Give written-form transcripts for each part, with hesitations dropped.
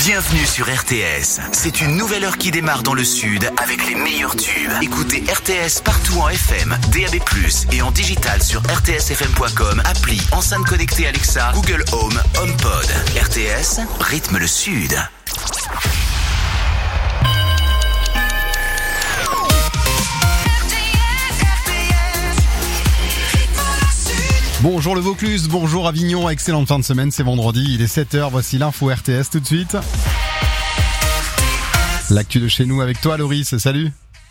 Bienvenue sur RTS. C'est une nouvelle heure qui démarre dans le sud avec les meilleurs tubes. Écoutez RTS partout en FM, DAB+, et en digital sur rtsfm.com, appli, enceinte connectée Alexa, Google Home, HomePod. RTS, rythme le sud. Bonjour le Vaucluse, bonjour Avignon, excellente fin de semaine, c'est vendredi, il est 7h, voici l'info RTS tout de suite. L'actu de chez nous avec toi Loris, salut.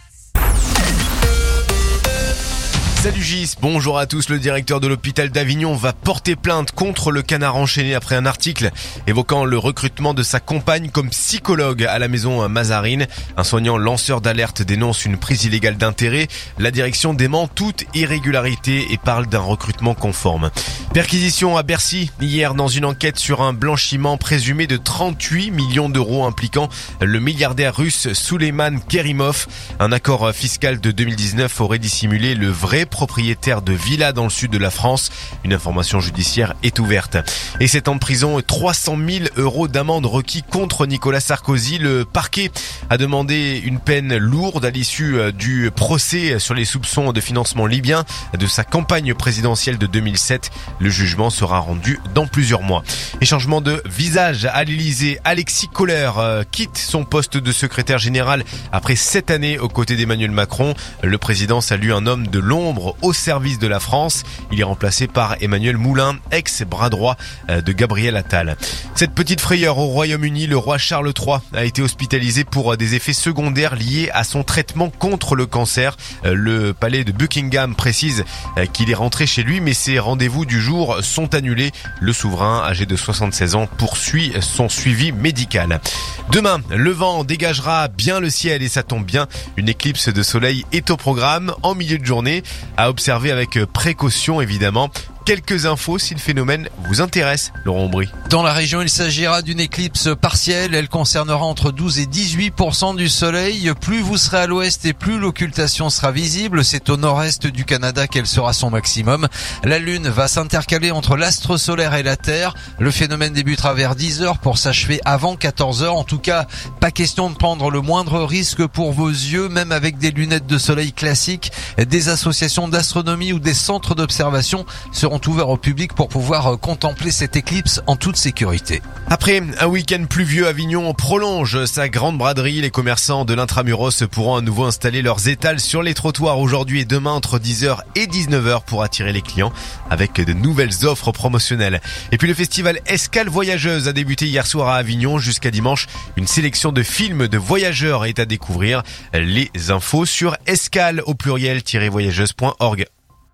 Salut Gis, bonjour à tous. Le directeur de l'hôpital d'Avignon va porter plainte contre le Canard enchaîné après un article évoquant le recrutement de sa compagne comme psychologue à la maison Mazarine. Un soignant lanceur d'alerte dénonce une prise illégale d'intérêt. La direction dément toute irrégularité et parle d'un recrutement conforme. Perquisition à Bercy hier dans une enquête sur un blanchiment présumé de 38 millions d'euros impliquant le milliardaire russe Souleyman Kerimov. Un accord fiscal de 2019 aurait dissimulé le vrai propriétaire de villa dans le sud de la France. Une information judiciaire est ouverte. Et 7 ans de prison et 300 000 euros d'amende requis contre Nicolas Sarkozy. Le parquet a demandé une peine lourde à l'issue du procès sur les soupçons de financement libyen de sa campagne présidentielle de 2007. Le jugement sera rendu dans plusieurs mois. Et changement de visage à l'Elysée. Alexis Kohler quitte son poste de secrétaire général après 7 années aux côtés d'Emmanuel Macron. Le président salue un homme de l'ombre au service de la France. Il est remplacé par Emmanuel Moulin, ex-bras droit de Gabriel Attal. Cette petite frayeur au Royaume-Uni, le roi Charles III a été hospitalisé pour des effets secondaires liés à son traitement contre le cancer. Le palais de Buckingham précise qu'il est rentré chez lui, mais ses rendez-vous du jour sont annulés. Le souverain, âgé de 76 ans, poursuit son suivi médical. Demain, le vent dégagera bien le ciel et ça tombe bien. Une éclipse de soleil est au programme en milieu de journée. À observer avec précaution évidemment. Quelques infos si le phénomène vous intéresse, Laurent Aubry. Dans la région, il s'agira d'une éclipse partielle. Elle concernera entre 12 et 18% du soleil. Plus vous serez à l'ouest et plus l'occultation sera visible. C'est au nord-est du Canada qu'elle sera son maximum. La lune va s'intercaler entre l'astre solaire et la Terre. Le phénomène débutera vers 10h pour s'achever avant 14h. En tout cas, pas question de prendre le moindre risque pour vos yeux, même avec des lunettes de soleil classiques. Des associations d'astronomie ou des centres d'observation seront ouverts au public pour pouvoir contempler cette éclipse en toute sécurité. Après un week-end pluvieux, Avignon prolonge sa grande braderie. Les commerçants de l'Intramuros pourront à nouveau installer leurs étals sur les trottoirs aujourd'hui et demain entre 10h et 19h pour attirer les clients avec de nouvelles offres promotionnelles. Et puis le festival Escale Voyageuse a débuté hier soir à Avignon jusqu'à dimanche. Une sélection de films de voyageurs est à découvrir. Les infos sur escale au pluriel-voyageuse.org.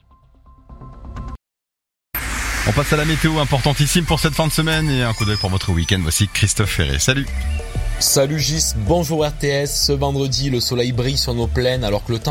On passe à la météo importantissime pour cette fin de semaine et un coup d'œil pour votre week-end. Voici Christophe Ferré. Salut. Salut Gis, bonjour RTS. Ce vendredi, le soleil brille sur nos plaines alors que le temps